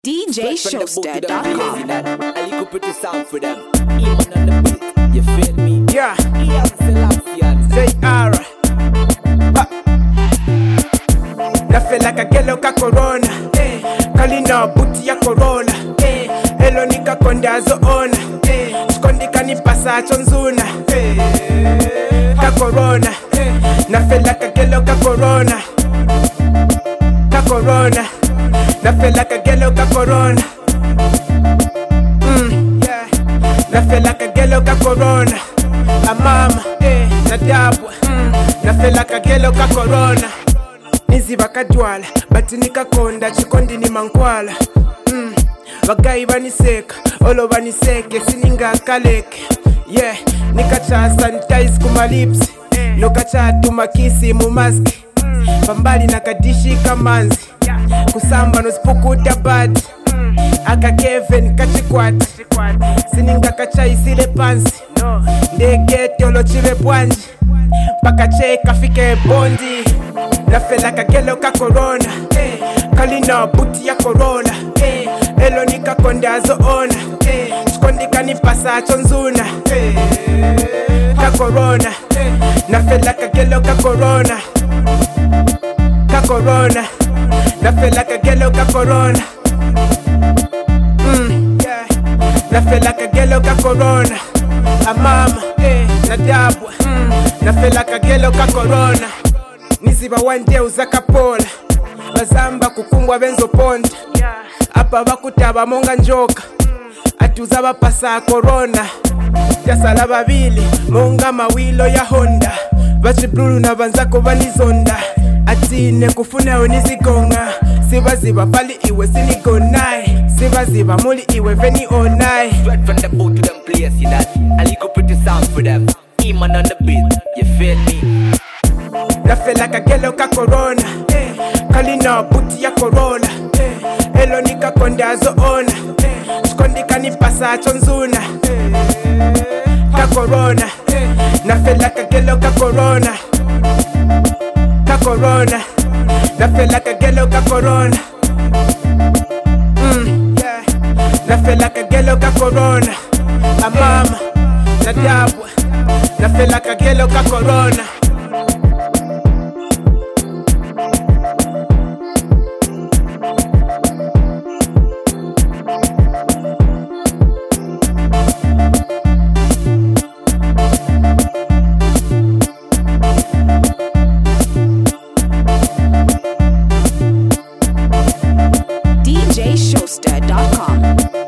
DJShowster.com. A little pretty sound for them. Even on the beat, you feel me? Yeah. Ian Selassie. JR. Na feel like a gelo ka corona. Kalina buti ya corona. Elo nika konda zo ona. Skondi kanipasa chonzuna. Ka corona. Na feel like a gelo ka corona. Ka corona. Na feel like a gelo ka corona. Yeah. Na feel like a gelo ka corona. A mama, na dabwa. Na feel like a gelo ka corona. Nizi bakajwala, bati nikakonda, chikondi ni mankwala. Bagayi baniseka, olo baniseke, sininga kaleke. Yeah, nikacha sanitize kuma lips, nokacha tumakisi mu mask. Pambali nakadishi kamanzi, kusamba nosipukuta bad. Aka Kevin kachikwati, sininga kacha isile pansi. Ndege olo chive pwanji, paka cheka fike bondi. Na feel like a gelo ka corona. Kalina buti ya corona. Elo nika konda zo ona. Skondi kanipasa chonzuna. Ka corona. Na feel like a gelo ka corona. Ka corona. Na feel like a gelo ka corona. Yeah. Na feel like a gelo ka corona. A mama, na dabwa. Na feel like a gelo ka corona. Niziba wande uzakapola. Bazamba kukumbwa benzo ponda. Apa bakutaba monga njoka. Atuza bapasa corona. Jasala babili monga mawilo ya Honda. Bachiblulu na banzako banizonda. Atine kufuna unizigonga. Sibaziba pali iwe sinigonai. Sibaziba muli iwe veni onai. Straight from the boat to them place, you that. A little pretty sound for them. Even on the beat, you feel me? Na feel like a gelo ka corona. Kalina buti ya corona. Elo nika konda zo ona. Skondi kanipasa chonzuna. Ka corona. Na feel like a gelo ka corona. Ka corona. Na feel like a gelo ka corona. Yeah. Na feel like a gelo ka corona. A mama, na dabwa. Na feel like a gelo ka corona. DJShowster.com.